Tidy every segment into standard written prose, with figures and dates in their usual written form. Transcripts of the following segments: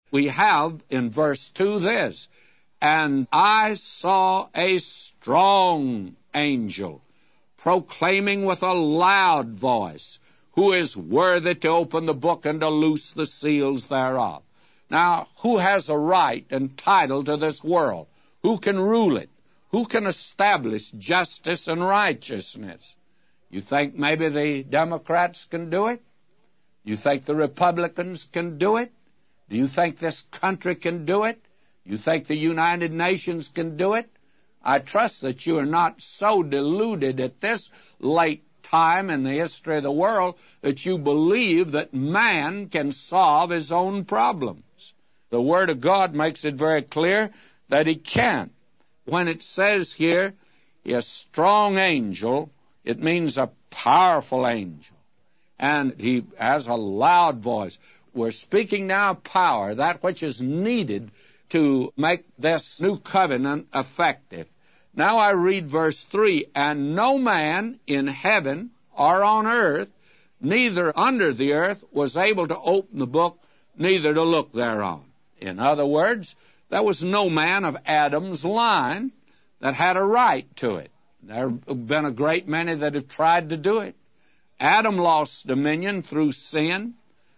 We have in verse 2 this, and I saw a strong angel proclaiming with a loud voice, who is worthy to open the book and to loose the seals thereof. Now, who has a right and title to this world? Who can rule it? Who can establish justice and righteousness? You think maybe the Democrats can do it? You think the Republicans can do it? Do you think this country can do it? You think the United Nations can do it? I trust that you are not so deluded at this late time in the history of the world that you believe that man can solve his own problems. The Word of God makes it very clear that he can't. When it says here, a strong angel, it means a powerful angel. And he has a loud voice. We're speaking now of power, that which is needed to make this new covenant effective. Now I read verse 3, and no man in heaven or on earth, neither under the earth, was able to open the book, neither to look thereon. In other words, there was no man of Adam's line that had a right to it. There have been a great many that have tried to do it. Adam lost dominion through sin.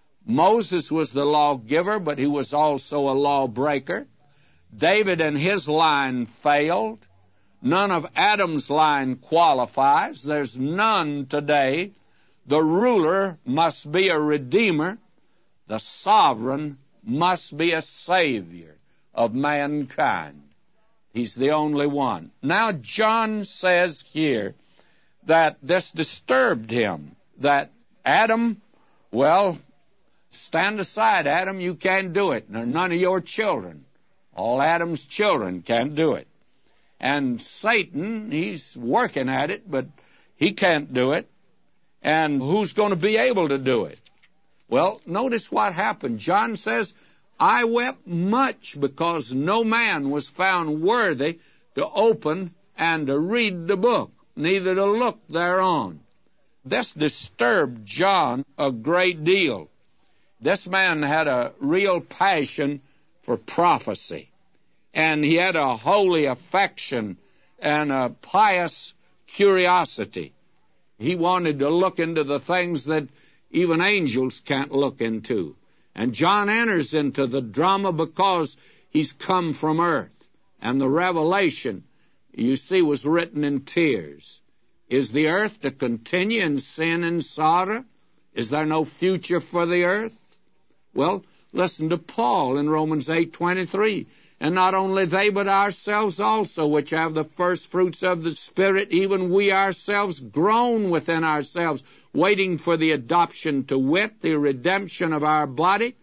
Moses was the lawgiver, but he was also a lawbreaker. David and his line failed. None of Adam's line qualifies. There's none today. The ruler must be a redeemer. The sovereign must be a savior of mankind. He's the only one. Now, John says here that this disturbed him, that Adam, well, stand aside, Adam, you can't do it. None of your children. All Adam's children can't do it. And Satan, he's working at it, but he can't do it. And who's going to be able to do it? Well, notice what happened. John says, I wept much because no man was found worthy to open and to read the book, neither to look thereon. This disturbed John a great deal. This man had a real passion for prophecy, and he had a holy affection and a pious curiosity. He wanted to look into the things that even angels can't look into. And John enters into the drama because he's come from earth. And the revelation, you see, was written in tears. Is the earth to continue in sin and sorrow? Is there no future for the earth? Well, listen to Paul in Romans 8:23. And not only they, but ourselves also, which have the first fruits of the Spirit, even we ourselves groan within ourselves, waiting for the adoption, to wit, the redemption of our body.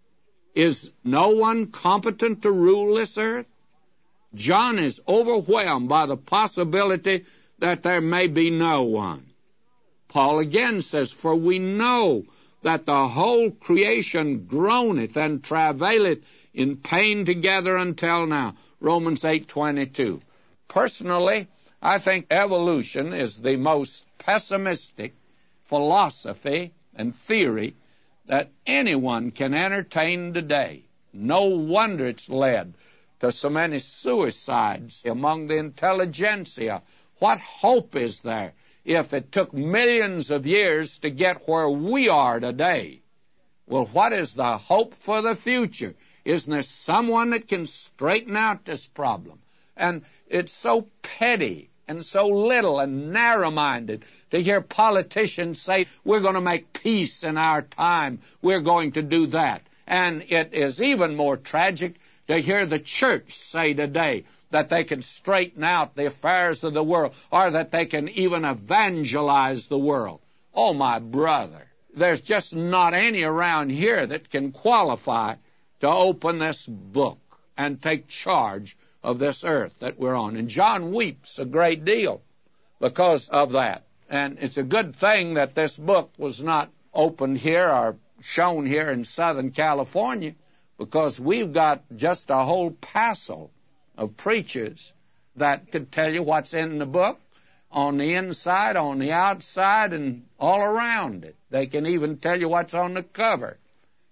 Is no one competent to rule this earth? John is overwhelmed by the possibility that there may be no one. Paul again says, for we know that the whole creation groaneth and travaileth in pain together until now. Romans 8:22. Personally, I think evolution is the most pessimistic philosophy and theory that anyone can entertain today. No wonder it's led to so many suicides among the intelligentsia. What hope is there if it took millions of years to get where we are today? Well, what is the hope for the future? Isn't there someone that can straighten out this problem? And it's so petty and so little and narrow-minded to hear politicians say, we're going to make peace in our time, we're going to do that. And it is even more tragic to hear the church say today that they can straighten out the affairs of the world, or that they can even evangelize the world. Oh, my brother, there's just not any around here that can qualify to open this book and take charge of this earth that we're on. And John weeps a great deal because of that. And it's a good thing that this book was not opened here or shown here in Southern California, because we've got just a whole passel of preachers that could tell you what's in the book on the inside, on the outside, and all around it. They can even tell you what's on the cover.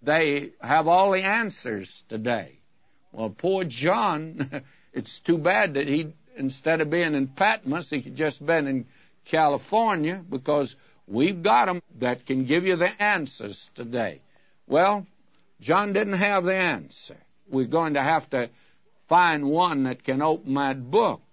they have all the answers today. Well, poor John, it's too bad that he, instead of being in Patmos, he could just been in California, because we've got them that can give you the answers today. Well, John didn't have the answer. We're going to have to find one that can open that book.